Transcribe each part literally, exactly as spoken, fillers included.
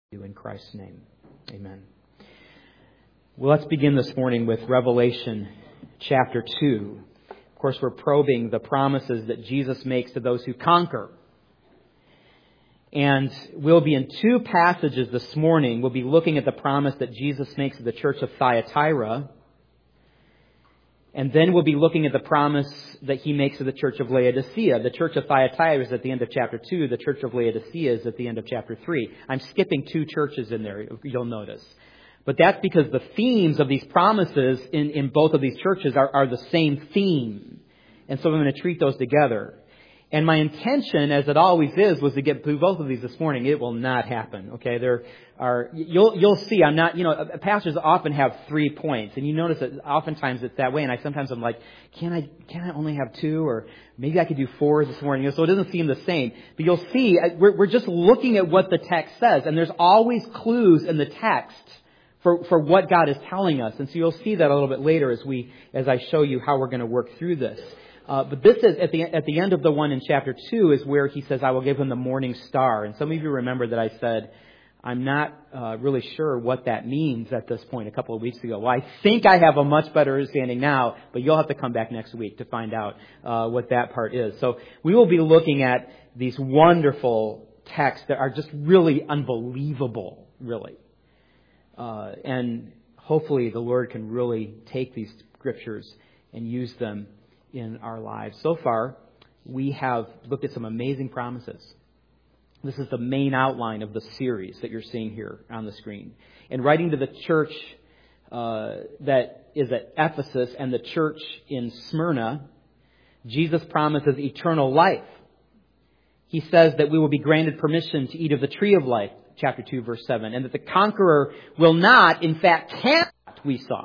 you in Christ's name. Amen. Well, let's begin this morning with Revelation chapter two. Of course, we're probing the promises that Jesus makes to those who conquer. And we'll be in two passages this morning. We'll be looking at the promise that Jesus makes to the church of Thyatira. And then we'll be looking at the promise that he makes to the church of Laodicea. The church of Thyatira is at the end of chapter two. The church of Laodicea is at the end of chapter three. I'm skipping two churches in there, you'll notice. But that's because the themes of these promises in, in both of these churches are, are the same theme. And so I'm going to treat those together. And my intention, as it always is, was to get through both of these this morning. It will not happen. Okay, there are you'll you'll see. I'm not. You know, pastors often have three points, and you notice that oftentimes it's that way. And I sometimes I'm like, can I can I only have two, or maybe I could do four this morning. You know, so it doesn't seem the same. But you'll see, we're we're just looking at what the text says, and there's always clues in the text for for what God is telling us. And so you'll see that a little bit later as we as I show you how we're going to work through this. Uh, but this is, at the at the end of the one in chapter two, is where he says, I will give him the morning star. And some of you remember that I said, I'm not uh, really sure what that means at this point a couple of weeks ago. Well, I think I have a much better understanding now, but you'll have to come back next week to find out uh, what that part is. So we will be looking at these wonderful texts that are just really unbelievable, really. Uh, and hopefully the Lord can really take these scriptures and use them in our lives. So far, we have looked at some amazing promises. This is the main outline of the series that you're seeing here on the screen. In writing to the church uh, that is at Ephesus and the church in Smyrna, Jesus promises eternal life. He says that we will be granted permission to eat of the tree of life, chapter two, verse seven, and that the conqueror will not, in fact, cannot, we saw,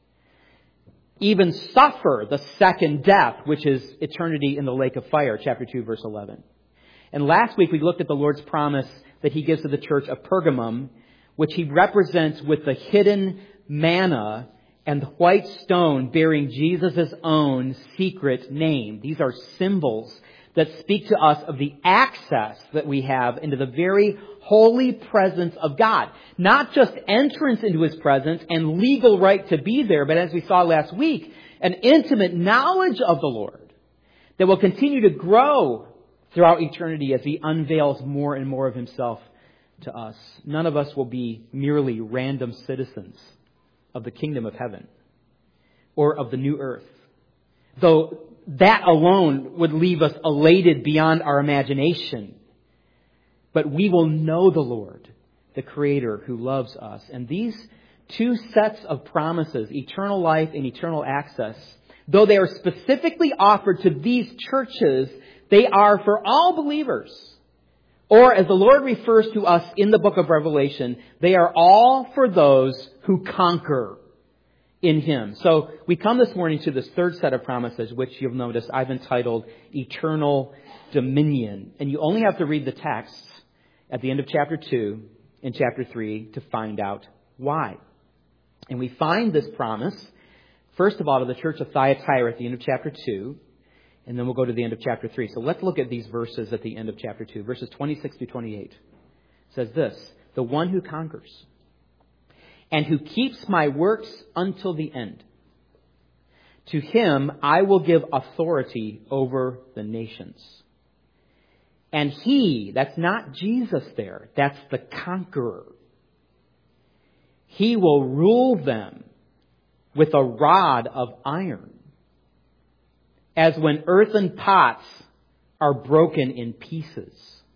even suffer the second death, which is eternity in the lake of fire, chapter two, verse eleven. And last week we looked at the Lord's promise that he gives to the church of Pergamum, which he represents with the hidden manna and the white stone bearing Jesus' own secret name. These are symbols that speak to us of the access that we have into the very holy presence of God. Not just entrance into his presence and legal right to be there, but as we saw last week, an intimate knowledge of the Lord that will continue to grow throughout eternity as he unveils more and more of himself to us. None of us will be merely random citizens of the kingdom of heaven or of the new earth, though that alone would leave us elated beyond our imagination. But we will know the Lord, the Creator who loves us. And these two sets of promises, eternal life and eternal access, though they are specifically offered to these churches, they are for all believers. Or as the Lord refers to us in the book of Revelation, they are all for those who conquer in him. So we come this morning to this third set of promises, which you'll notice I've entitled Eternal Dominion. And you only have to read the texts at the end of chapter two and chapter three to find out why. And we find this promise, first of all, to the church of Thyatira at the end of chapter two, and then we'll go to the end of chapter three. So let's look at these verses at the end of chapter two, verses twenty-six through twenty-eight. It says this, the one who conquers and who keeps my works until the end, to him I will give authority over the nations. And he, that's not Jesus there, that's the conqueror. He will rule them with a rod of iron, as when earthen pots are broken in pieces,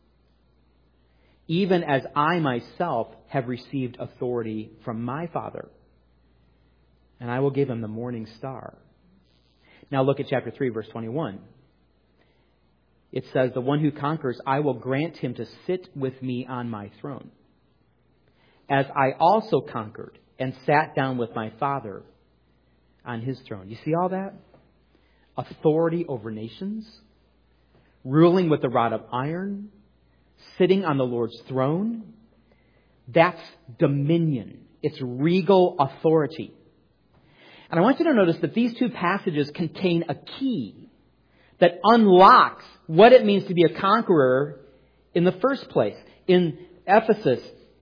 even as I myself have received authority from my Father, and I will give him the morning star. Now look at chapter three, verse twenty-one. It says, the one who conquers, I will grant him to sit with me on my throne, as I also conquered and sat down with my Father on his throne. You see all that? Authority over nations, ruling with the rod of iron, sitting on the Lord's throne. That's dominion. It's regal authority. And I want you to notice that these two passages contain a key that unlocks what it means to be a conqueror in the first place. In Ephesus,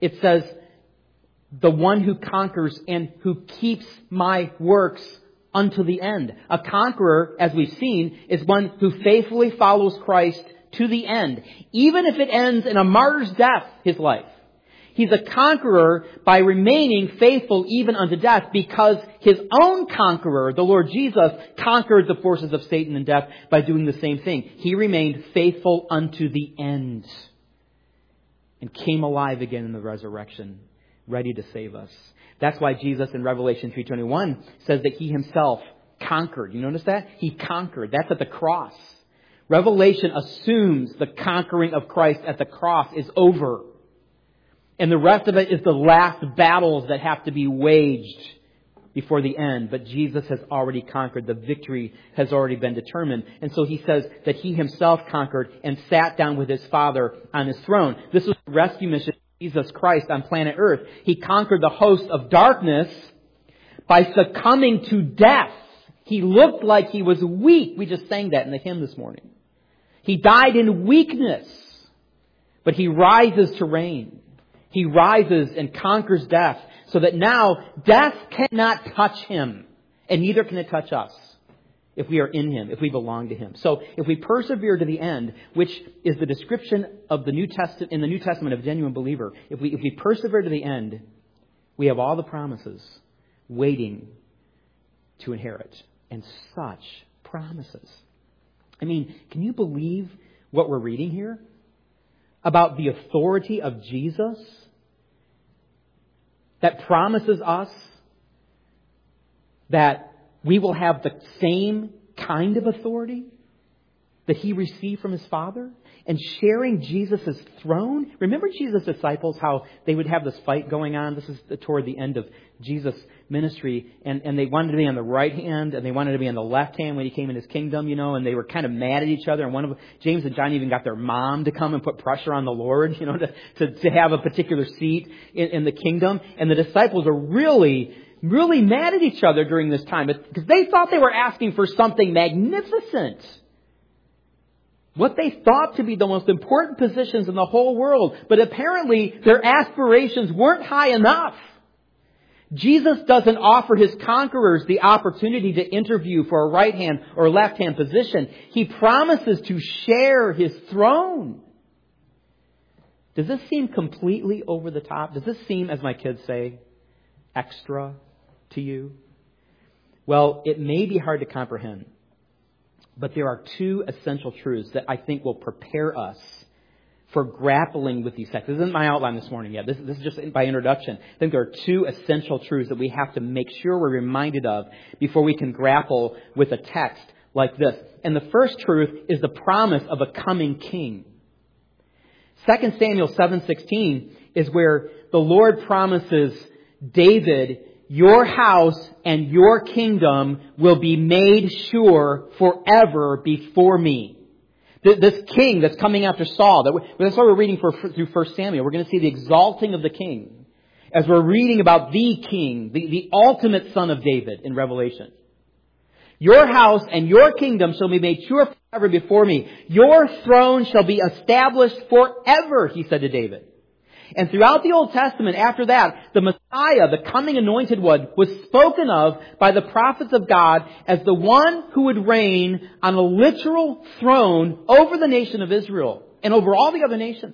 It says, the one who conquers and who keeps my works unto the end. A conqueror, as we've seen, is one who faithfully follows Christ to the end. Even if it ends in a martyr's death, his life. He's a conqueror by remaining faithful even unto death, because his own conqueror, the Lord Jesus, conquered the forces of Satan and death by doing the same thing. He remained faithful unto the end and came alive again in the resurrection, ready to save us. That's why Jesus in Revelation three twenty-one says that He Himself conquered. You notice that? He conquered. That's at the cross. Revelation assumes the conquering of Christ at the cross is over. And the rest of it is the last battles that have to be waged before the end. But Jesus has already conquered. The victory has already been determined. And so He says that He Himself conquered and sat down with His Father on His throne. This was the rescue mission of Jesus Christ on planet Earth. He conquered the host of darkness by succumbing to death. He looked like He was weak. We just sang that in the hymn this morning. He died in weakness, but He rises to reign. He rises and conquers death, so that now death cannot touch Him, and neither can it touch us if we are in Him, if we belong to Him. So if we persevere to the end, which is the description of the New Testament in the New Testament of a genuine believer, if we if we persevere to the end, we have all the promises waiting to inherit, and such promises. I mean, can you believe what we're reading here about the authority of Jesus that promises us that we will have the same kind of authority that He received from His Father, and sharing Jesus' throne? Remember Jesus' disciples, how they would have this fight going on? This is toward the end of Jesus' ministry, and, and they wanted to be on the right hand, and they wanted to be on the left hand when He came in His kingdom, you know, and they were kind of mad at each other. And one of James and John even got their mom to come and put pressure on the Lord, you know, to, to, to have a particular seat in, in the kingdom. And the disciples are really, really mad at each other during this time, because they thought they were asking for something magnificent. What they thought to be the most important positions in the whole world. But apparently their aspirations weren't high enough. Jesus doesn't offer His conquerors the opportunity to interview for a right hand or left hand position. He promises to share His throne. Does this seem completely over the top? Does this seem, as my kids say, extra to you? Well, it may be hard to comprehend. But there are two essential truths that I think will prepare us for grappling with these texts. This isn't my outline this morning yet. This, this is just by introduction. I think there are two essential truths that we have to make sure we're reminded of before we can grapple with a text like this. And the first truth is the promise of a coming king. Second Samuel seven sixteen is where the Lord promises David, your house and your kingdom will be made sure forever before me. This king that's coming after Saul, that's why we're reading for, through First Samuel. We're going to see the exalting of the king as we're reading about the king, the, the ultimate son of David in Revelation. Your house and your kingdom shall be made sure forever before me. Your throne shall be established forever, he said to David. And throughout the Old Testament, after that, the Messiah, the coming anointed one, was spoken of by the prophets of God as the one who would reign on a literal throne over the nation of Israel and over all the other nations.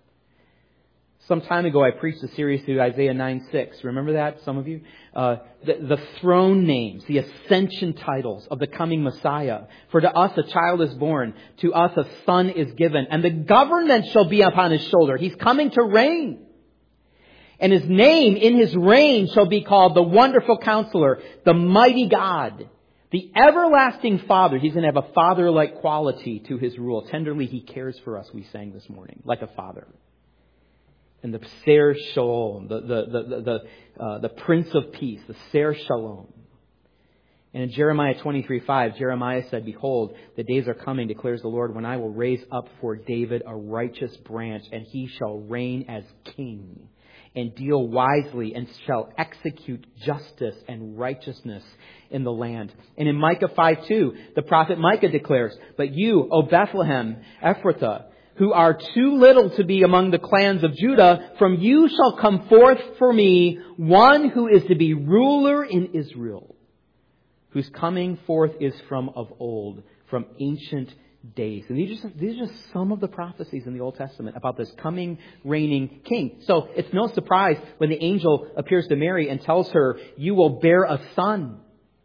Some time ago, I preached a series through Isaiah nine six. Remember that, some of you? Uh, the, the throne names, the ascension titles of the coming Messiah. For to us a child is born, to us a son is given, and the government shall be upon His shoulder. He's coming to reign. And His name in His reign shall be called the Wonderful Counselor, the Mighty God, the Everlasting Father. He's going to have a father-like quality to His rule. Tenderly He cares for us, we sang this morning, like a father. And the Ser Shalom, the the the the, uh, the Prince of Peace, the Ser Shalom. And in Jeremiah twenty-three five, Jeremiah said, "Behold, the days are coming, declares the Lord, when I will raise up for David a righteous branch, and he shall reign as king, and deal wisely, and shall execute justice and righteousness in the land." And in Micah five two, the prophet Micah declares, "But you, O Bethlehem, Ephrathah, who are too little to be among the clans of Judah, from you shall come forth for me one who is to be ruler in Israel, whose coming forth is from of old, from ancient days. And these are, just, these are just some of the prophecies in the Old Testament about this coming, reigning king. So it's no surprise when the angel appears to Mary and tells her, you will bear a son,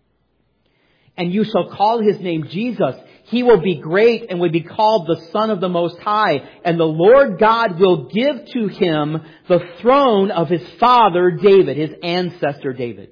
and you shall call his name Jesus. He will be great and will be called the Son of the Most High. And the Lord God will give to him the throne of his father David, his ancestor David.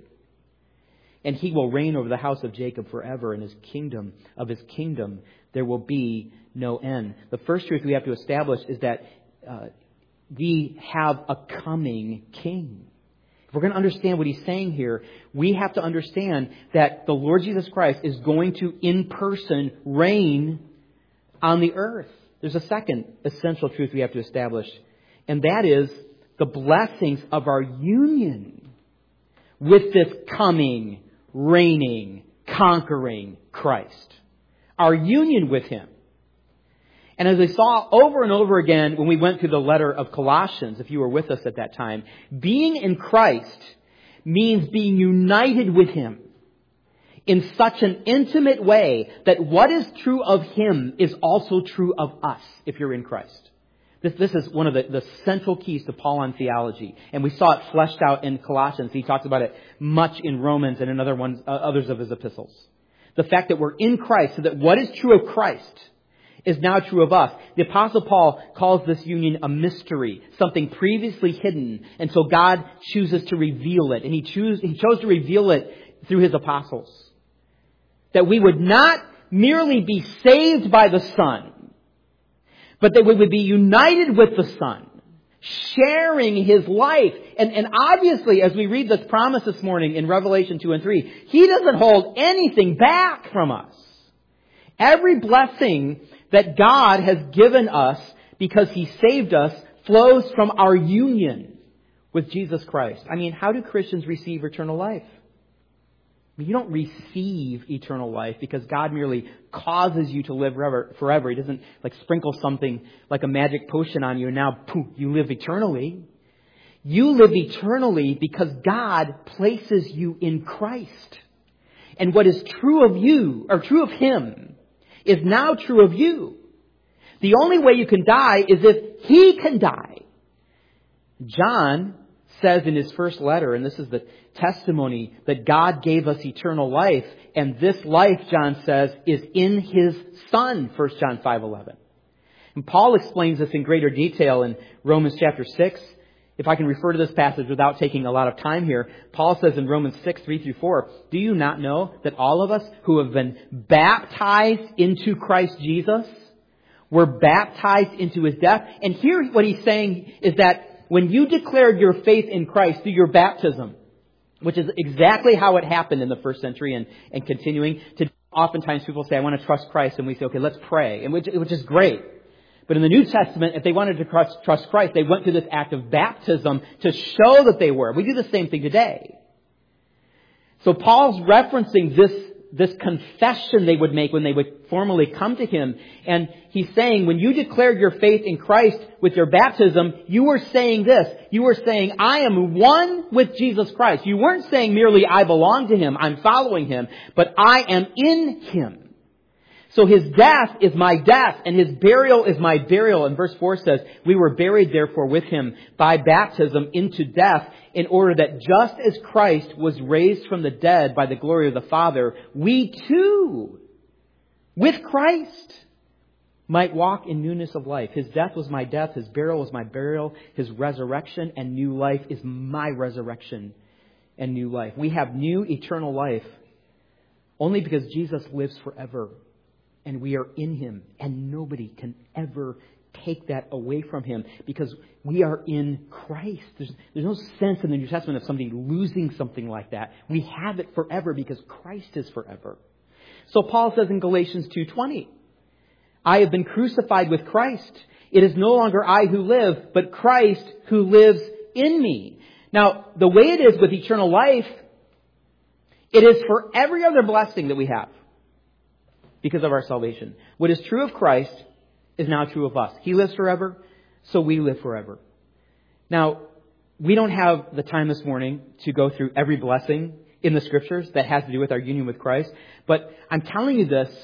And he will reign over the house of Jacob forever, and his kingdom, of his kingdom, there will be no end. The first truth we have to establish is that uh, we have a coming king. If we're going to understand what he's saying here, we have to understand that the Lord Jesus Christ is going to, in person, reign on the earth. There's a second essential truth we have to establish, and that is the blessings of our union with this coming, reigning, conquering Christ. Our union with him. And as I saw over and over again when we went through the letter of Colossians, if you were with us at that time, being in Christ means being united with him in such an intimate way that what is true of him is also true of us if you're in Christ. This, this is one of the, the central keys to Pauline theology. And we saw it fleshed out in Colossians. He talks about it much in Romans and in other ones, uh, others of his epistles. The fact that we're in Christ, so that what is true of Christ is now true of us. The Apostle Paul calls this union a mystery, something previously hidden until God chooses to reveal it. And he, choose, he chose to reveal it through his apostles. That we would not merely be saved by the Son, but that we would be united with the Son, sharing his life. And, and obviously, as we read this promise this morning in Revelation two and three, he doesn't hold anything back from us. Every blessing that God has given us because he saved us flows from our union with Jesus Christ. I mean, how do Christians receive eternal life? I mean, you don't receive eternal life because God merely causes you to live forever. forever. He doesn't like sprinkle something like a magic potion on you and now poof, you live eternally. You live eternally because God places you in Christ. And what is true of you, or true of him, is now true of you. The only way you can die is if he can die. John says in his first letter, and this is the testimony, that God gave us eternal life, and this life, John says, is in his Son, First John five eleven. And Paul explains this in greater detail in Romans chapter six. If I can refer to this passage without taking a lot of time here, Paul says in Romans six, three through four, do you not know that all of us who have been baptized into Christ Jesus were baptized into his death? And here what he's saying is that when you declared your faith in Christ through your baptism, which is exactly how it happened in the first century and, and continuing, to oftentimes people say, I want to trust Christ, and we say, okay, let's pray, and which, which is great. But in the New Testament, if they wanted to trust, trust Christ, they went through this act of baptism to show that they were. We do the same thing today. So Paul's referencing this, this confession they would make when they would formally come to him. And he's saying, when you declared your faith in Christ with your baptism, you were saying this. You were saying, I am one with Jesus Christ. You weren't saying merely, I belong to him, I'm following him, but I am in him. So his death is my death, and his burial is my burial. And verse four says, we were buried therefore with him by baptism into death, in order that just as Christ was raised from the dead by the glory of the Father, we too, with Christ, might walk in newness of life. His death was my death, his burial was my burial, his resurrection and new life is my resurrection and new life. We have new eternal life only because Jesus lives forever. And we are in him. And nobody can ever take that away from him because we are in Christ. There's, there's no sense in the New Testament of somebody losing something like that. We have it forever because Christ is forever. So Paul says in Galatians two twenty, I have been crucified with Christ. It is no longer I who live, but Christ who lives in me. Now, the way it is with eternal life, it is for every other blessing that we have because of our salvation. What is true of Christ is now true of us. He lives forever, so we live forever. Now, we don't have the time this morning to go through every blessing in the Scriptures that has to do with our union with Christ. But I'm telling you this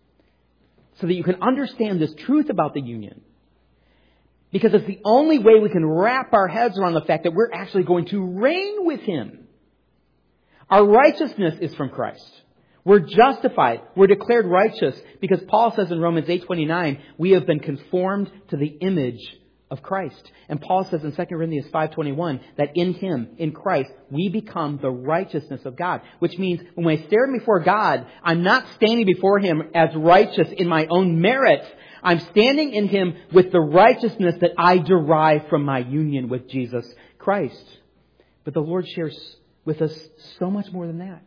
so that you can understand this truth about the union. Because it's the only way we can wrap our heads around the fact that we're actually going to reign with Him. Our righteousness is from Christ. We're justified. We're declared righteous because Paul says in Romans eight twenty-nine, we have been conformed to the image of Christ. And Paul says in Second Corinthians five twenty-one that in Him, in Christ, we become the righteousness of God. Which means when I stand before God, I'm not standing before Him as righteous in my own merit. I'm standing in Him with the righteousness that I derive from my union with Jesus Christ. But the Lord shares with us so much more than that.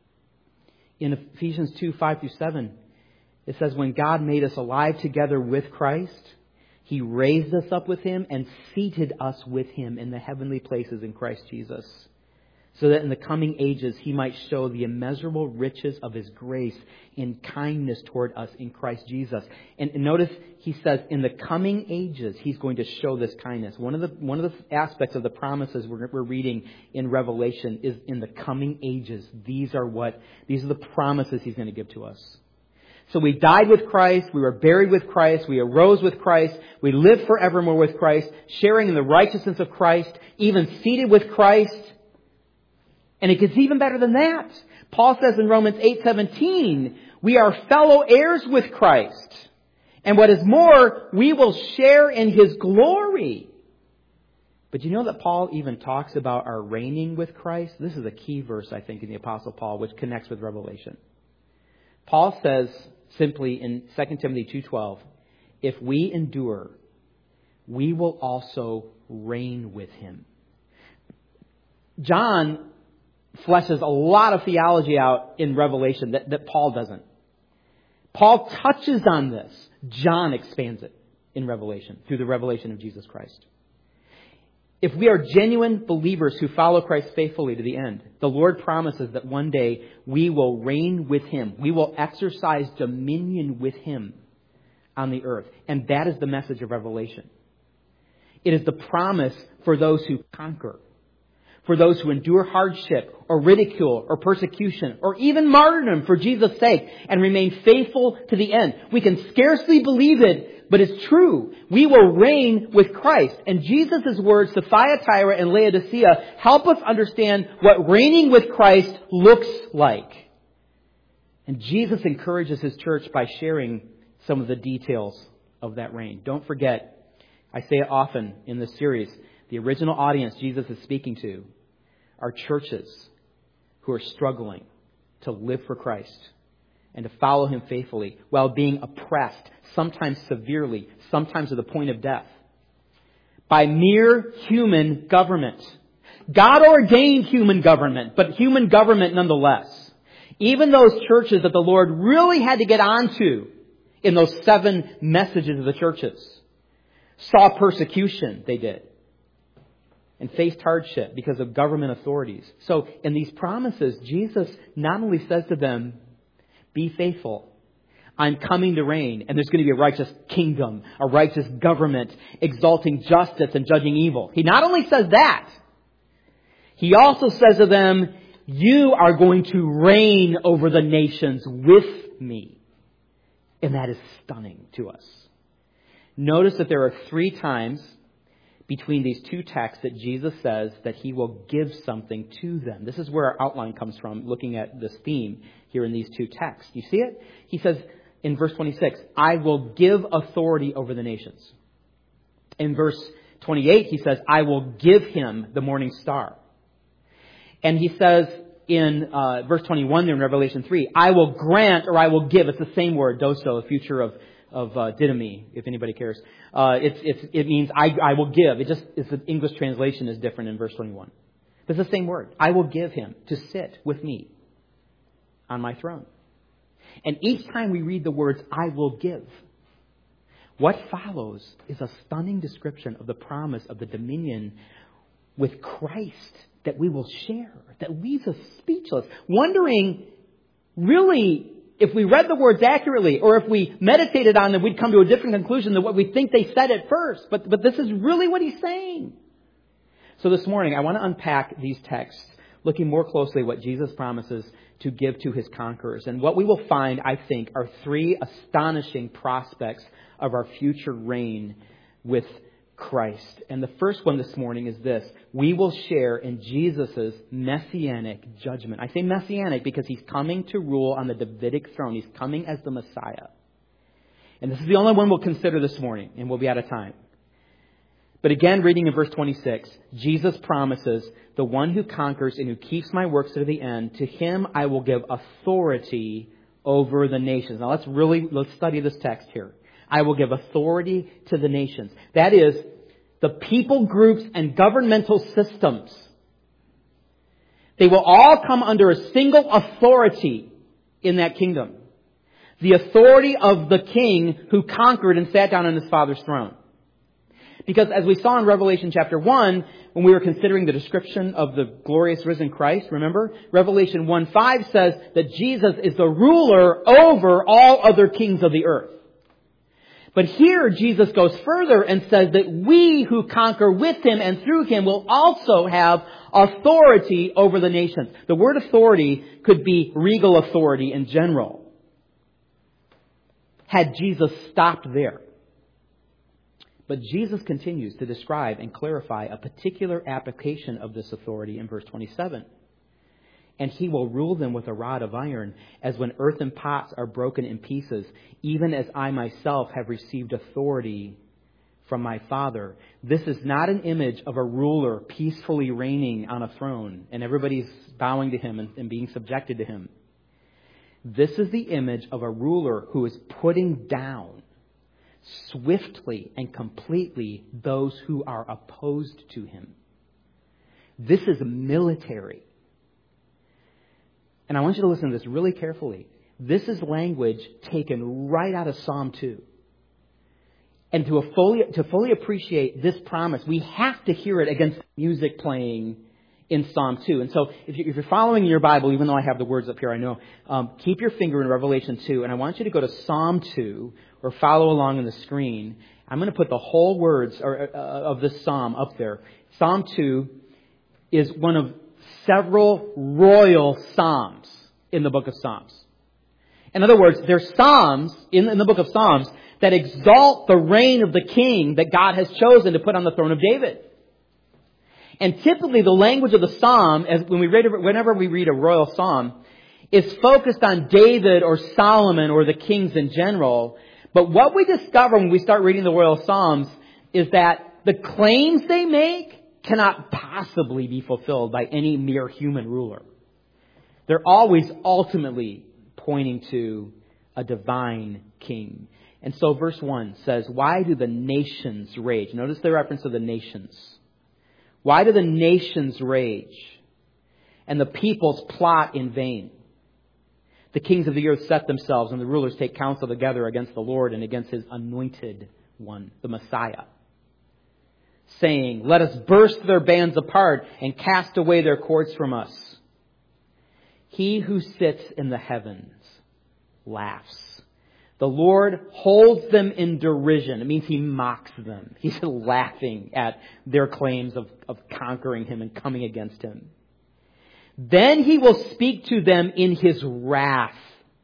In Ephesians two, five through seven, it says, when God made us alive together with Christ, He raised us up with Him and seated us with Him in the heavenly places in Christ Jesus, so that in the coming ages He might show the immeasurable riches of His grace in kindness toward us in Christ Jesus. And, and notice He says, in the coming ages He's going to show this kindness. One of the one of the aspects of the promises we're, we're reading in Revelation is in the coming ages. These are what these are the promises He's going to give to us. So we died with Christ, we were buried with Christ, we arose with Christ, we live forevermore with Christ, sharing in the righteousness of Christ, even seated with Christ. And it gets even better than that. Paul says in Romans eight seventeen, we are fellow heirs with Christ. And what is more, we will share in His glory. But you know that Paul even talks about our reigning with Christ? This is a key verse, I think, in the Apostle Paul, which connects with Revelation. Paul says simply in Second Timothy two twelve, if we endure, we will also reign with Him. John fleshes a lot of theology out in Revelation that, that Paul doesn't. Paul touches on this. John expands it in Revelation through the revelation of Jesus Christ. If we are genuine believers who follow Christ faithfully to the end, the Lord promises that one day we will reign with Him. We will exercise dominion with Him on the earth. And that is the message of Revelation. It is the promise for those who conquer, for those who endure hardship or ridicule or persecution or even martyrdom for Jesus' sake and remain faithful to the end. We can scarcely believe it, but it's true. We will reign with Christ. And Jesus' words to Thyatira and Laodicea help us understand what reigning with Christ looks like. And Jesus encourages His church by sharing some of the details of that reign. Don't forget, I say it often in this series, the original audience Jesus is speaking to are churches who are struggling to live for Christ and to follow Him faithfully while being oppressed, sometimes severely, sometimes to the point of death, by mere human government. God ordained human government, but human government nonetheless. Even those churches that the Lord really had to get onto in those seven messages of the churches saw persecution, they did, and faced hardship because of government authorities. So in these promises, Jesus not only says to them, be faithful. I'm coming to reign, and there's going to be a righteous kingdom, a righteous government, exalting justice and judging evil. He not only says that, He also says to them, you are going to reign over the nations with me. And that is stunning to us. Notice that there are three times between these two texts that Jesus says that He will give something to them. This is where our outline comes from, looking at this theme here in these two texts. You see it? He says in verse twenty-six, I will give authority over the nations. In verse twenty-eight, He says, I will give him the morning star. And He says in uh, verse twenty-one there in Revelation three, I will grant, or I will give. It's the same word, doso, a future of of uh, didomi, if anybody cares. Uh, it's, it's, it means I, I will give. It just, it's the English translation is different in verse twenty-one. But it's the same word. I will give him to sit with me on my throne. And each time we read the words, I will give, what follows is a stunning description of the promise of the dominion with Christ that we will share, that leaves us speechless, wondering really if we read the words accurately, or if we meditated on them, we'd come to a different conclusion than what we think they said at first. But, but this is really what he's saying. So this morning, I want to unpack these texts, looking more closely at what Jesus promises to give to his conquerors. And what we will find, I think, are three astonishing prospects of our future reign with Christ. And the first one this morning is this. We will share in Jesus' messianic judgment. I say messianic because he's coming to rule on the Davidic throne. He's coming as the Messiah. And this is the only one we'll consider this morning, and we'll be out of time. But again, reading in verse twenty-six, Jesus promises, the one who conquers and who keeps my works to the end, to him I will give authority over the nations. Now let's really, let's study this text here. I will give authority to the nations. That is, the people groups and governmental systems. They will all come under a single authority in that kingdom. The authority of the king who conquered and sat down on his Father's throne. Because as we saw in Revelation chapter one, when we were considering the description of the glorious risen Christ, remember? Revelation one five says that Jesus is the ruler over all other kings of the earth. But here Jesus goes further and says that we who conquer with him and through him will also have authority over the nations. The word authority could be regal authority in general. Had Jesus stopped there. But Jesus continues to describe and clarify a particular application of this authority in verse twenty-seven. And he will rule them with a rod of iron, as when earthen pots are broken in pieces, even as I myself have received authority from my Father. This is not an image of a ruler peacefully reigning on a throne, and everybody's bowing to him and, and being subjected to him. This is the image of a ruler who is putting down swiftly and completely those who are opposed to him. This is military. And I want you to listen to this really carefully. This is language taken right out of Psalm two. And to fully, to fully appreciate this promise, we have to hear it against music playing in Psalm two. And so if, you, if you're following your Bible, even though I have the words up here, I know, um, keep your finger in Revelation two. And I want you to go to Psalm two or follow along on the screen. I'm going to put the whole words or, uh, of this psalm up there. Psalm two is one of several royal psalms in the book of Psalms. In other words, there's psalms in, in the book of Psalms that exalt the reign of the king that God has chosen to put on the throne of David. And typically the language of the psalm, as when we read, whenever we read a royal psalm, is focused on David or Solomon or the kings in general. But what we discover when we start reading the royal psalms is that the claims they make cannot possibly be fulfilled by any mere human ruler. They're always ultimately pointing to a divine king. And so verse one says, why do the nations rage? Notice the reference to the nations. Why do the nations rage and the peoples plot in vain? The kings of the earth set themselves and the rulers take counsel together against the Lord and against his anointed one, the Messiah, saying, let us burst their bands apart and cast away their cords from us. He who sits in the heavens laughs. The Lord holds them in derision. It means he mocks them. He's laughing at their claims of, of conquering him and coming against him. Then he will speak to them in his wrath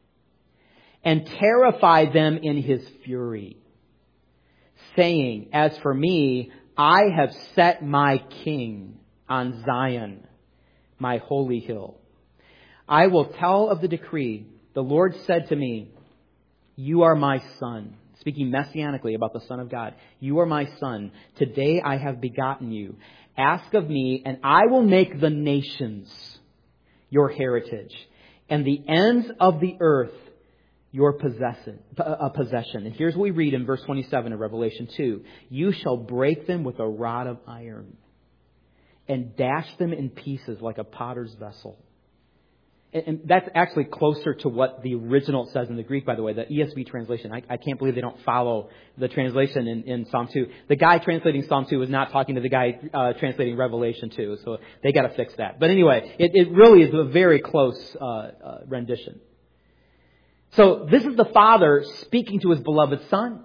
and terrify them in his fury, saying, as for me, I have set my king on Zion, my holy hill. I will tell of the decree. The Lord said to me, you are my son. Speaking messianically about the Son of God. You are my son. Today I have begotten you. Ask of me, and I will make the nations your heritage, and the ends of the earth your possession. Uh, possession. And here's what we read in verse twenty-seven of Revelation two. You shall break them with a rod of iron and dash them in pieces like a potter's vessel. And that's actually closer to what the original says in the Greek, by the way, the E S V translation. I, I can't believe they don't follow the translation in, in Psalm two. The guy translating Psalm two was not talking to the guy uh, translating Revelation two, so they got to fix that. But anyway, it, it really is a very close uh, uh, rendition. So this is the Father speaking to His beloved Son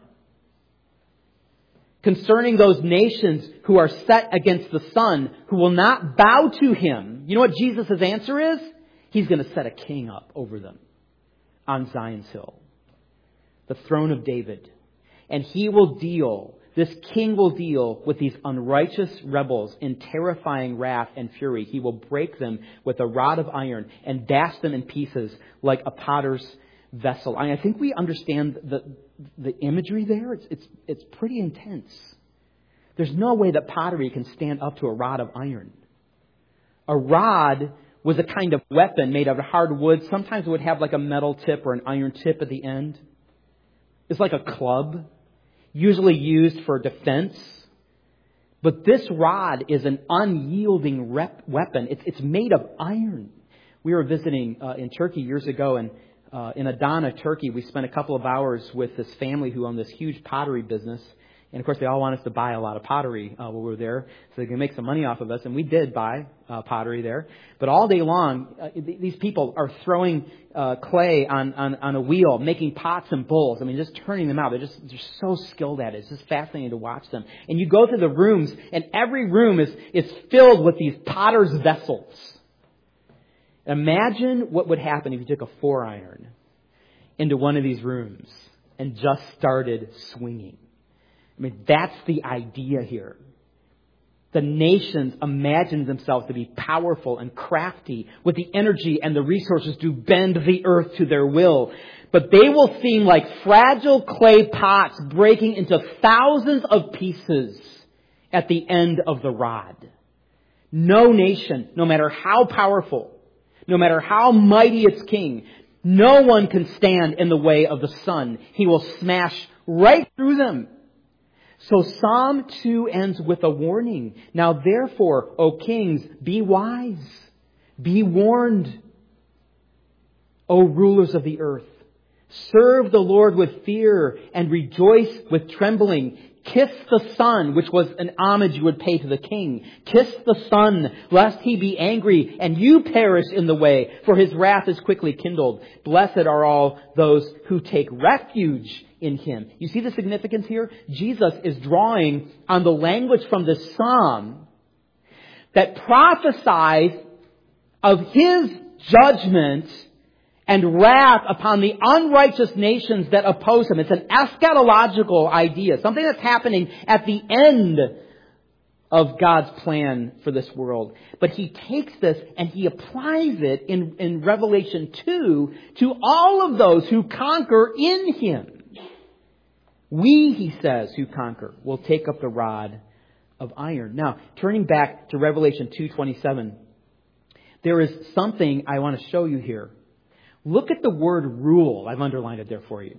concerning those nations who are set against the Son, who will not bow to Him. You know what Jesus' answer is? He's going to set a king up over them on Zion's hill, the throne of David. And He will deal, this king will deal with these unrighteous rebels in terrifying wrath and fury. He will break them with a rod of iron and dash them in pieces like a potter's vessel. I think we understand the the imagery there. It's it's it's pretty intense. There's no way that pottery can stand up to a rod of iron. A rod was a kind of weapon made out of hard wood. Sometimes it would have like a metal tip or an iron tip at the end. It's like a club, usually used for defense. But this rod is an unyielding rep- weapon. It's it's made of iron. We were visiting uh, in Turkey years ago, and Uh, in Adana, Turkey, we spent a couple of hours with this family who owned this huge pottery business. And of course, they all want us to buy a lot of pottery uh, while we were there so they can make some money off of us. And we did buy uh, pottery there. But all day long, uh, th- these people are throwing uh, clay on, on, on a wheel, making pots and bowls. I mean, just turning them out. They're just they're so skilled at it. It's just fascinating to watch them. And you go through the rooms, and every room is, is filled with these potter's vessels. Imagine what would happen if you took a four iron into one of these rooms and just started swinging. I mean, that's the idea here. The nations imagine themselves to be powerful and crafty with the energy and the resources to bend the earth to their will. But they will seem like fragile clay pots breaking into thousands of pieces at the end of the rod. No nation, no matter how powerful, no matter how mighty its king, no one can stand in the way of the Son. He will smash right through them. So Psalm two ends with a warning. Now therefore, O kings, be wise. Be warned, O rulers of the earth. Serve the Lord with fear and rejoice with trembling. Kiss the Son, which was an homage you would pay to the king. Kiss the Son, lest He be angry and you perish in the way, for His wrath is quickly kindled. Blessed are all those who take refuge in Him. You see the significance here? Jesus is drawing on the language from this psalm that prophesies of His judgment and wrath upon the unrighteous nations that oppose Him. It's an eschatological idea, something that's happening at the end of God's plan for this world. But He takes this and He applies it in, in Revelation two to all of those who conquer in Him. We, He says, who conquer will take up the rod of iron. Now, turning back to Revelation two twenty-seven, there is something I want to show you here. Look at the word rule. I've underlined it there for you.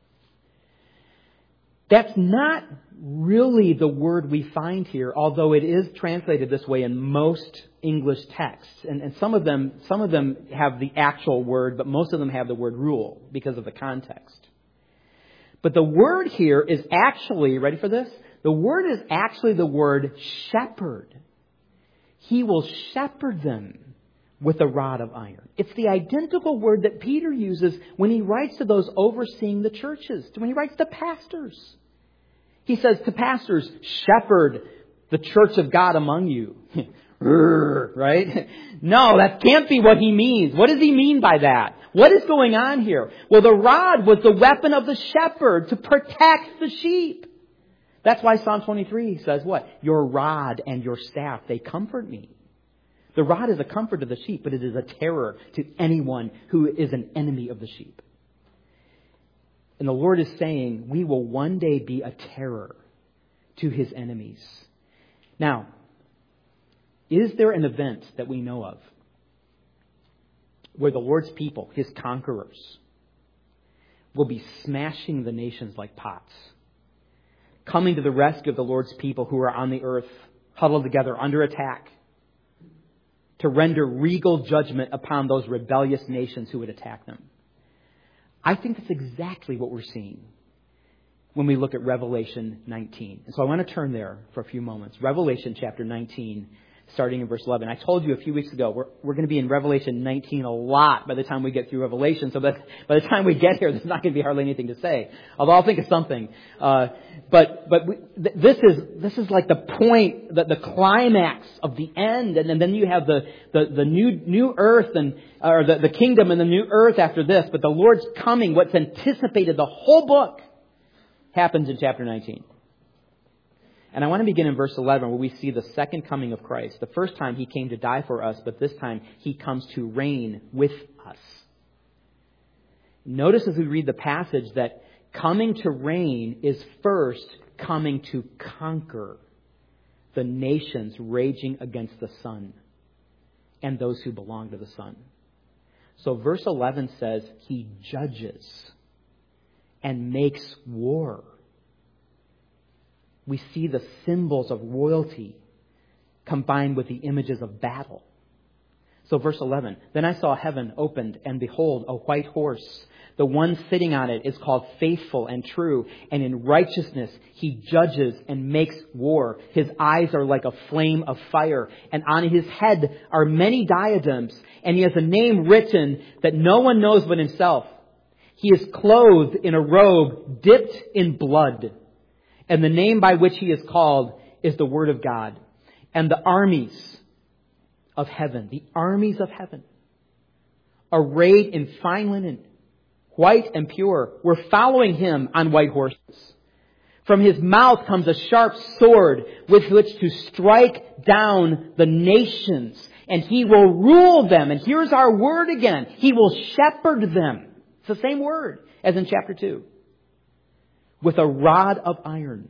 That's not really the word we find here, although it is translated this way in most English texts. And, and some of them, some of them have the actual word, but most of them have the word rule because of the context. But the word here is actually, ready for this? The word is actually the word shepherd. He will shepherd them with a rod of iron. It's the identical word that Peter uses when he writes to those overseeing the churches, when he writes to pastors. He says to pastors, shepherd the church of God among you. Right? No, that can't be what he means. What does he mean by that? What is going on here? Well, the rod was the weapon of the shepherd to protect the sheep. That's why Psalm twenty-three says what? Your rod and your staff, they comfort me. The rod is a comfort to the sheep, but it is a terror to anyone who is an enemy of the sheep. And the Lord is saying, we will one day be a terror to His enemies. Now, is there an event that we know of where the Lord's people, His conquerors, will be smashing the nations like pots, coming to the rescue of the Lord's people who are on the earth, huddled together under attack, to render regal judgment upon those rebellious nations who would attack them? I think that's exactly what we're seeing when we look at Revelation nineteen. And so I want to turn there for a few moments. Revelation chapter nineteen starting in verse eleven. I told you a few weeks ago, we're, we're going to be in Revelation nineteen a lot by the time we get through Revelation. So that by the time we get here, there's not going to be hardly anything to say. Although I'll think of something. Uh, but but we, th- this is this is like the point, the, the climax of the end. And, and then you have the, the, the new new earth and or the, the kingdom and the new earth after this. But the Lord's coming, what's anticipated, the whole book, happens in chapter nineteen. And I want to begin in verse eleven where we see the second coming of Christ. The first time He came to die for us, but this time He comes to reign with us. Notice as we read the passage that coming to reign is first coming to conquer the nations raging against the Son and those who belong to the Son. So verse eleven says He judges and makes war. We see the symbols of royalty combined with the images of battle. So verse eleven, then I saw heaven opened, and behold, a white horse. The one sitting on it is called Faithful and True, and in righteousness He judges and makes war. His eyes are like a flame of fire, and on His head are many diadems, and He has a name written that no one knows but Himself. He is clothed in a robe dipped in blood. And the name by which He is called is the Word of God. And the armies of heaven, the armies of heaven, arrayed in fine linen, white and pure, were following Him on white horses. From His mouth comes a sharp sword with which to strike down the nations. And He will rule them. And here's our word again. He will shepherd them. It's the same word as in chapter two. With a rod of iron.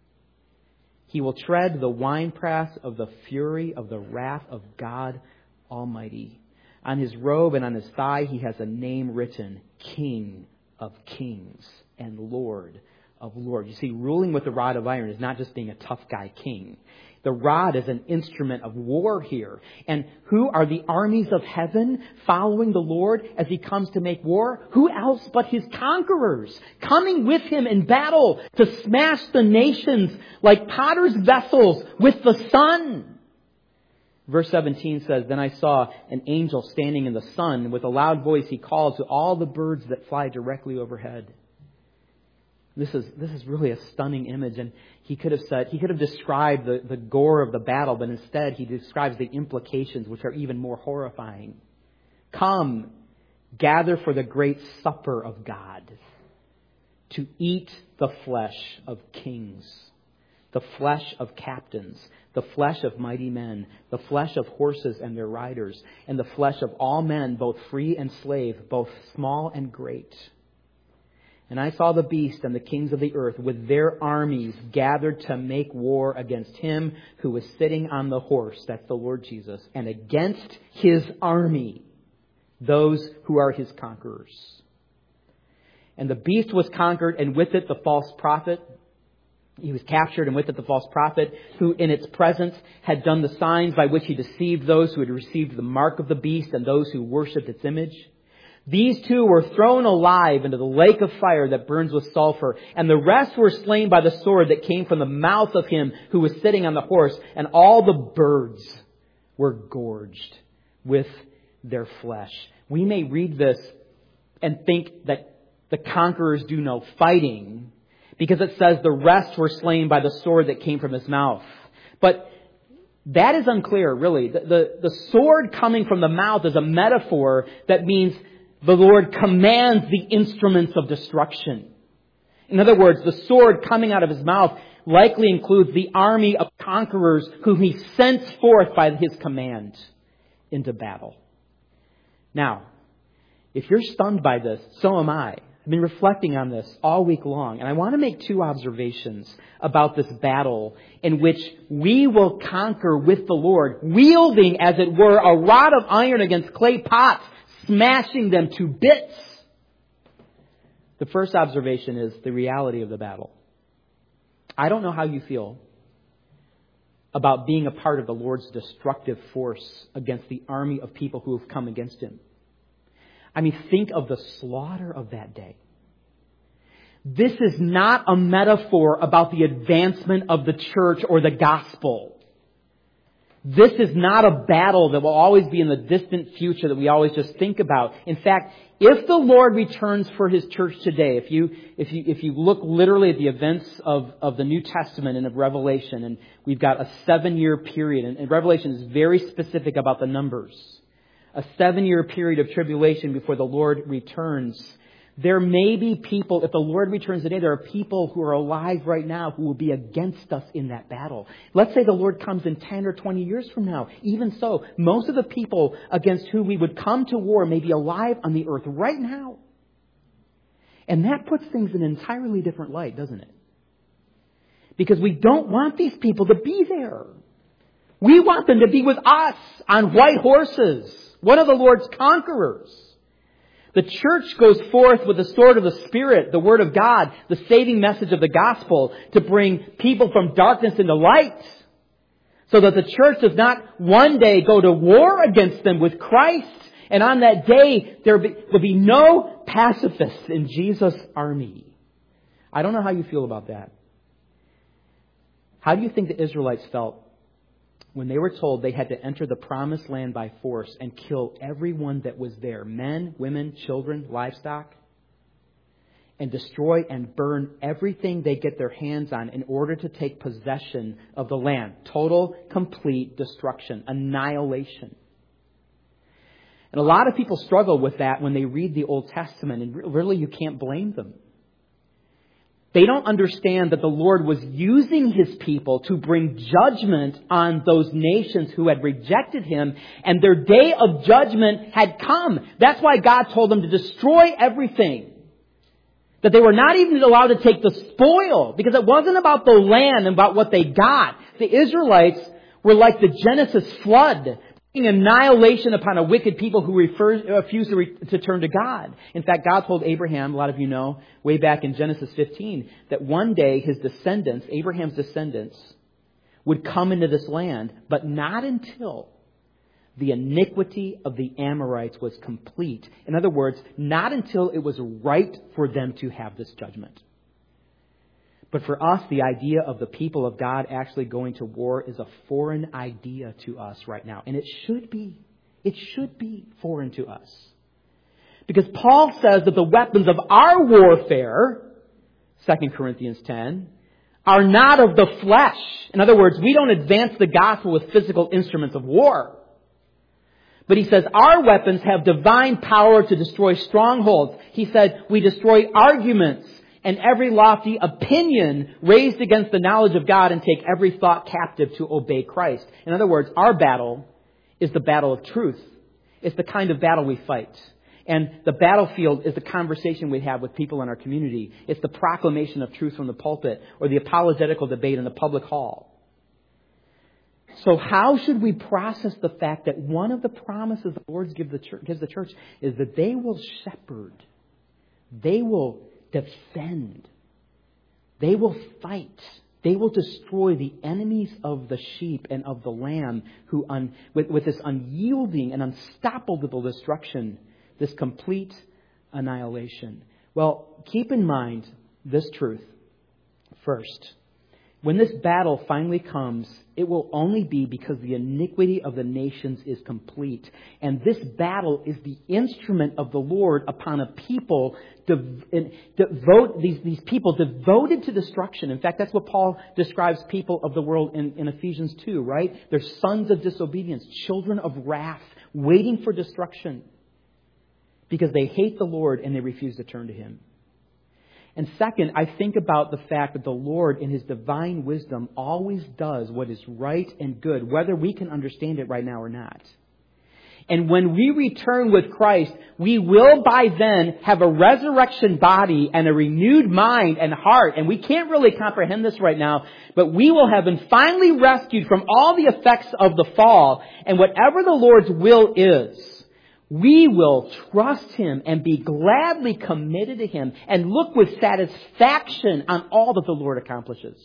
He will tread the winepress of the fury of the wrath of God Almighty. On His robe and on His thigh He has a name written, King of Kings and Lord of Lords. You see, ruling with the rod of iron is not just being a tough guy king. The rod is an instrument of war here. And who are the armies of heaven following the Lord as He comes to make war? Who else but His conquerors, coming with Him in battle to smash the nations like potter's vessels with the sun. Verse seventeen says, then I saw an angel standing in the sun. With a loud voice He called to all the birds that fly directly overhead. This is this is really a stunning image, and he could have said he could have described the, the gore of the battle, but instead he describes the implications, which are even more horrifying. Come, gather for the great supper of God, to eat the flesh of kings, the flesh of captains, the flesh of mighty men, the flesh of horses and their riders, and the flesh of all men, both free and slave, both small and great. And I saw the beast and the kings of the earth with their armies gathered to make war against Him who was sitting on the horse, that's the Lord Jesus, and against His army, those who are His conquerors. And the beast was conquered, and with it the false prophet. He was captured, and with it the false prophet, who in its presence had done the signs by which he deceived those who had received the mark of the beast and those who worshipped its image. These two were thrown alive into the lake of fire that burns with sulfur, and the rest were slain by the sword that came from the mouth of Him who was sitting on the horse, and all the birds were gorged with their flesh. We may read this and think that the conquerors do no fighting, because it says the rest were slain by the sword that came from His mouth. But that is unclear, really. The, the, the sword coming from the mouth is a metaphor that means the Lord commands the instruments of destruction. In other words, the sword coming out of His mouth likely includes the army of conquerors whom He sends forth by His command into battle. Now, if you're stunned by this, so am I. I've been reflecting on this all week long, and I want to make two observations about this battle in which we will conquer with the Lord, wielding, as it were, a rod of iron against clay pots, smashing them to bits. The first observation is the reality of the battle. I don't know how you feel about being a part of the Lord's destructive force against the army of people who have come against Him. I mean, think of the slaughter of that day. This is not a metaphor about the advancement of the church or the gospel. This is not a battle that will always be in the distant future that we always just think about. In fact, if the Lord returns for His church today, if you if you if you look literally at the events of, of the New Testament and of Revelation, and we've got a seven-year period, and, and Revelation is very specific about the numbers. A seven-year period of tribulation before the Lord returns. There may be people, if the Lord returns today, there are people who are alive right now who will be against us in that battle. Let's say the Lord comes in ten or twenty years from now. Even so, most of the people against whom we would come to war may be alive on the earth right now. And that puts things in an entirely different light, doesn't it? Because we don't want these people to be there. We want them to be with us on white horses, one of the Lord's conquerors. The church goes forth with the sword of the Spirit, the Word of God, the saving message of the gospel, to bring people from darkness into light, so that the church does not one day go to war against them with Christ, and on that day there will be no pacifists in Jesus' army. I don't know how you feel about that. How do you think the Israelites felt when they were told they had to enter the promised land by force and kill everyone that was there, men, women, children, livestock, and destroy and burn everything they get their hands on in order to take possession of the land? Total, complete destruction, annihilation. And a lot of people struggle with that when they read the Old Testament, and really you can't blame them. They don't understand that the Lord was using His people to bring judgment on those nations who had rejected Him, and their day of judgment had come. That's why God told them to destroy everything. That they were not even allowed to take the spoil, because it wasn't about the land and about what they got. The Israelites were like the Genesis flood, annihilation upon a wicked people who refuse to, re- to turn to God. In fact, God told Abraham, a lot of you know, way back in Genesis fifteen, that one day his descendants, Abraham's descendants, would come into this land, but not until the iniquity of the Amorites was complete. In other words, not until it was right for them to have this judgment. But for us, the idea of the people of God actually going to war is a foreign idea to us right now. And it should be. It should be foreign to us. Because Paul says that the weapons of our warfare, Second Corinthians ten, are not of the flesh. In other words, we don't advance the gospel with physical instruments of war. But he says our weapons have divine power to destroy strongholds. He said we destroy arguments and every lofty opinion raised against the knowledge of God, and take every thought captive to obey Christ. In other words, our battle is the battle of truth. It's the kind of battle we fight. And the battlefield is the conversation we have with people in our community. It's the proclamation of truth from the pulpit, or the apologetical debate in the public hall. So how should we process the fact that one of the promises the Lord gives the church, gives the church is that they will shepherd, they will defend, they will fight, they will destroy the enemies of the sheep and of the lamb, who un, with, with this unyielding and unstoppable destruction, this complete annihilation. Well, keep in mind this truth. First, when this battle finally comes, it will only be because the iniquity of the nations is complete. And this battle is the instrument of the Lord upon a people, devote, these, these people devoted to destruction. In fact, that's what Paul describes people of the world in, in Ephesians two, right? They're sons of disobedience, children of wrath, waiting for destruction, because they hate the Lord and they refuse to turn to Him. And second, I think about the fact that the Lord, in His divine wisdom, always does what is right and good, whether we can understand it right now or not. And when we return with Christ, we will by then have a resurrection body and a renewed mind and heart. And we can't really comprehend this right now, but we will have been finally rescued from all the effects of the fall. And whatever the Lord's will is, we will trust Him and be gladly committed to Him and look with satisfaction on all that the Lord accomplishes.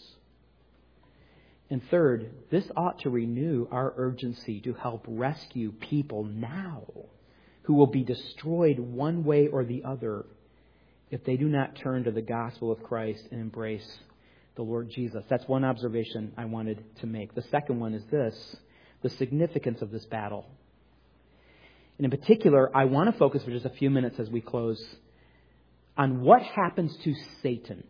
And third, this ought to renew our urgency to help rescue people now who will be destroyed one way or the other if they do not turn to the gospel of Christ and embrace the Lord Jesus. That's one observation I wanted to make. The second one is this. the significance of this battle. And in particular, I want to focus for just a few minutes as we close on what happens to Satan,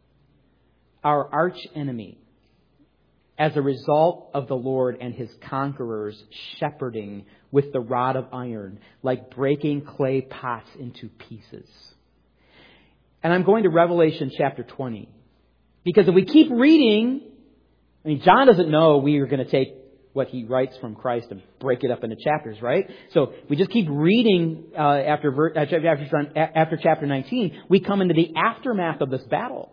our arch enemy, as a result of the Lord and his conquerors shepherding with the rod of iron, like breaking clay pots into pieces. And I'm going to Revelation chapter twenty. Because if we keep reading, I mean, John doesn't know we are going to take what he writes from Christ and break it up into chapters, right? So we just keep reading uh, after, after, after chapter nineteen, we come into the aftermath of this battle.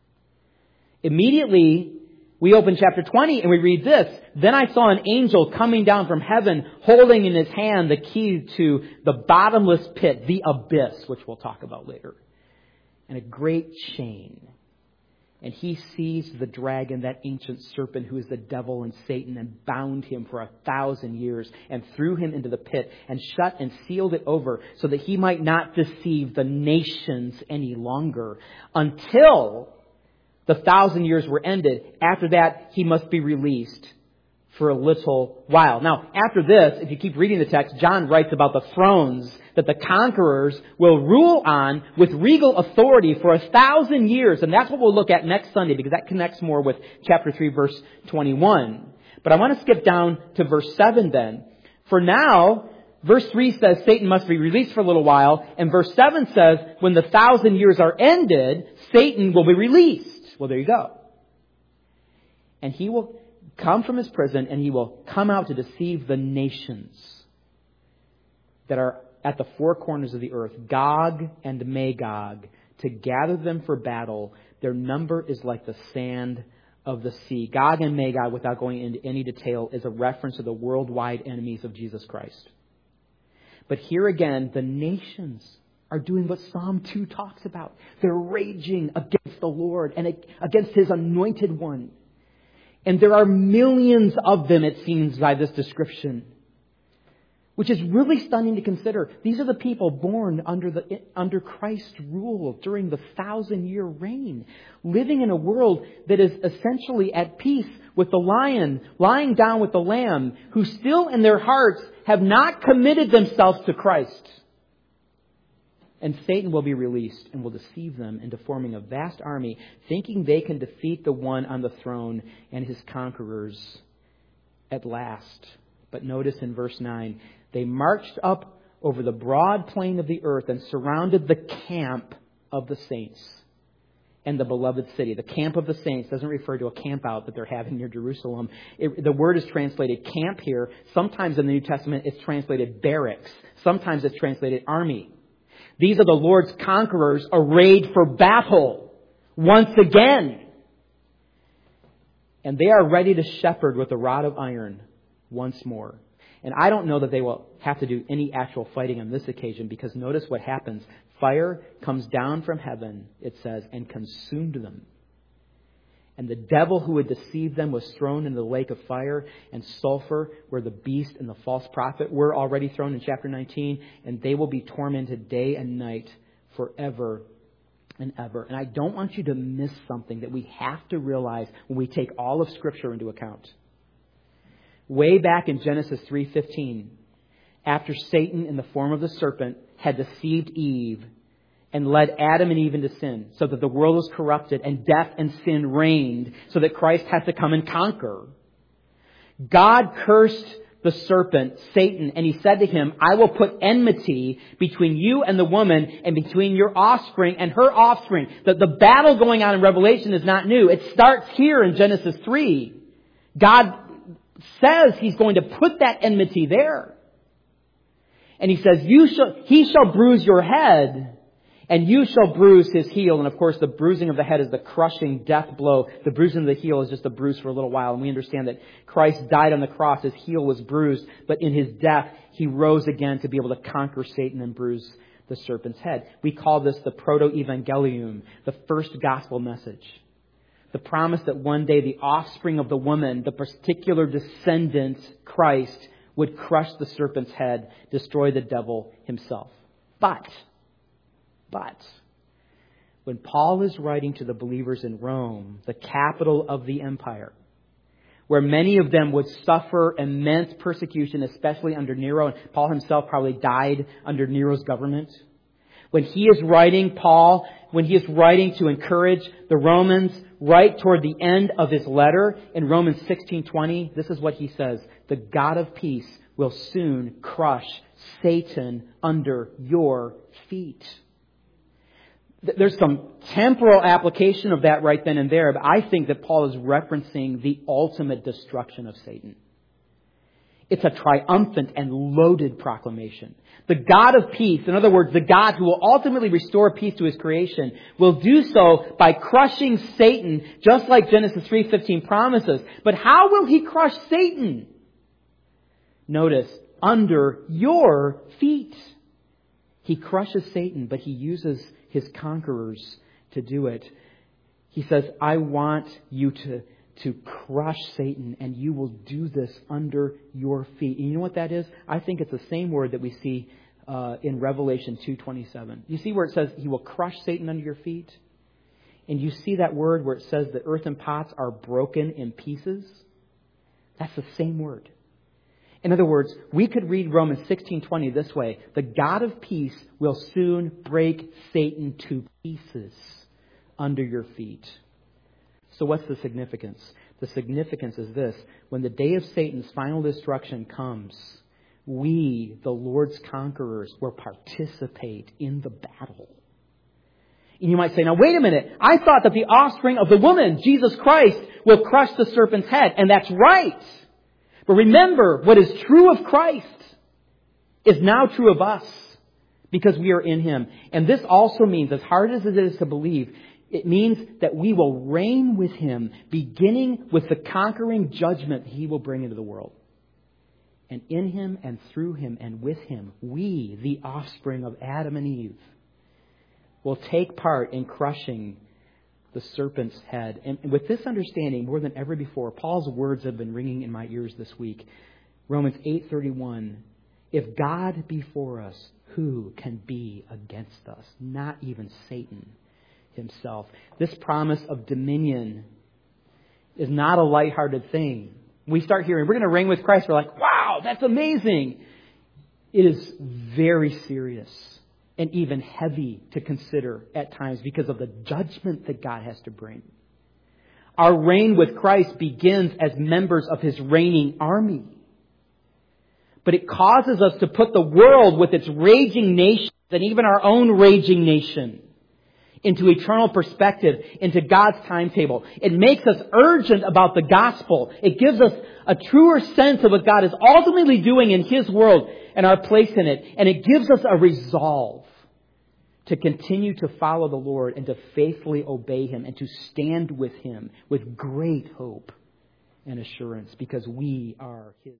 Immediately, we open chapter twenty and we read this. Then I saw an angel coming down from heaven, holding in his hand the key to the bottomless pit, the abyss, which we'll talk about later, and a great chain. And he seized the dragon, that ancient serpent who is the devil and Satan, and bound him for a thousand years and threw him into the pit and shut and sealed it over so that he might not deceive the nations any longer until the thousand years were ended. After that, he must be released for a little while. Now, after this, if you keep reading the text, John writes about the thrones that the conquerors will rule on with regal authority for a thousand years. And that's what we'll look at next Sunday, because that connects more with chapter three, verse twenty-one. But I want to skip down to verse seven then. For now, verse three says Satan must be released for a little while. And verse seven says when the thousand years are ended, Satan will be released. Well, there you go. And he will come from his prison, and he will come out to deceive the nations that are at the four corners of the earth, Gog and Magog, to gather them for battle. Their number is like the sand of the sea. Gog and Magog, without going into any detail, is a reference to the worldwide enemies of Jesus Christ. But here again, the nations are doing what Psalm two talks about. They're raging against the Lord and against His anointed one. And there are millions of them, it seems, by this description, which is really stunning to consider. These are the people born under the under Christ's rule during the thousand-year reign, living in a world that is essentially at peace with the lion, lying down with the lamb, who still in their hearts have not committed themselves to Christ. And Satan will be released and will deceive them into forming a vast army, thinking they can defeat the one on the throne and his conquerors at last. But notice in verse nine, they marched up over the broad plain of the earth and surrounded the camp of the saints and the beloved city. The camp of the saints doesn't refer to a camp out that they're having near Jerusalem. It, the word is translated camp here. Sometimes in the New Testament it's translated barracks. Sometimes it's translated army. These are the Lord's conquerors arrayed for battle once again. And they are ready to shepherd with a rod of iron once more. And I don't know that they will have to do any actual fighting on this occasion, because notice what happens. Fire comes down from heaven, it says, and consumed them. And the devil who had deceived them was thrown into the lake of fire and sulfur, where the beast and the false prophet were already thrown in chapter nineteen. And they will be tormented day and night forever and ever. And I don't want you to miss something that we have to realize when we take all of Scripture into account. Way back in Genesis three fifteen, after Satan in the form of the serpent had deceived Eve and led Adam and Eve into sin, so that the world was corrupted and death and sin reigned, so that Christ had to come and conquer. God cursed the serpent, Satan, and He said to him, I will put enmity between you and the woman, and between your offspring and her offspring. The, the battle going on in Revelation is not new. It starts here in Genesis three. God says He's going to put that enmity there. And He says, "You shall, he shall bruise your head, and you shall bruise his heel." And of course, the bruising of the head is the crushing death blow. The bruising of the heel is just a bruise for a little while. And we understand that Christ died on the cross. His heel was bruised. But in His death, He rose again to be able to conquer Satan and bruise the serpent's head. We call this the proto-evangelium, the first gospel message. The promise that one day the offspring of the woman, the particular descendant, Christ, would crush the serpent's head, destroy the devil himself. But, but, when Paul is writing to the believers in Rome, the capital of the empire, where many of them would suffer immense persecution, especially under Nero. And Paul himself probably died under Nero's government. When he is writing, Paul, when he is writing to encourage the Romans, right toward the end of his letter, in Romans sixteen twenty, this is what he says: the God of peace will soon crush Satan under your feet. There's some temporal application of that right then and there, but I think that Paul is referencing the ultimate destruction of Satan. It's a triumphant and loaded proclamation. The God of peace, in other words, the God who will ultimately restore peace to His creation, will do so by crushing Satan, just like Genesis three fifteen promises. But how will He crush Satan? Notice, under your feet. He crushes Satan, but He uses His conquerors to do it. He says, I want you to, to crush Satan, and you will do this under your feet. And you know what that is? I think it's the same word that we see uh, in Revelation two twenty-seven. You see where it says He will crush Satan under your feet? And you see that word where it says the earthen pots are broken in pieces? That's the same word. In other words, we could read Romans sixteen twenty this way: the God of peace will soon break Satan to pieces under your feet. So what's the significance? The significance is this: when the day of Satan's final destruction comes, we, the Lord's conquerors, will participate in the battle. And you might say, now wait a minute, I thought that the offspring of the woman, Jesus Christ, will crush the serpent's head. And that's right. But remember, what is true of Christ is now true of us because we are in Him. And this also means, as hard as it is to believe, it means that we will reign with Him, beginning with the conquering judgment He will bring into the world. And in Him and through Him and with Him, we, the offspring of Adam and Eve, will take part in crushing the serpent's head. And with this understanding, more than ever before, Paul's words have been ringing in my ears this week. Romans eight thirty-one. If God be for us, who can be against us? Not even Satan himself. This promise of dominion is not a lighthearted thing. We start hearing, we're going to reign with Christ. We're like, wow, that's amazing. It is very serious. And even heavy to consider at times because of the judgment that God has to bring. Our reign with Christ begins as members of His reigning army. But it causes us to put the world with its raging nations and even our own raging nation into eternal perspective, into God's timetable. It makes us urgent about the gospel. It gives us a truer sense of what God is ultimately doing in His world and our place in it. And it gives us a resolve to continue to follow the Lord and to faithfully obey Him and to stand with Him with great hope and assurance because we are His.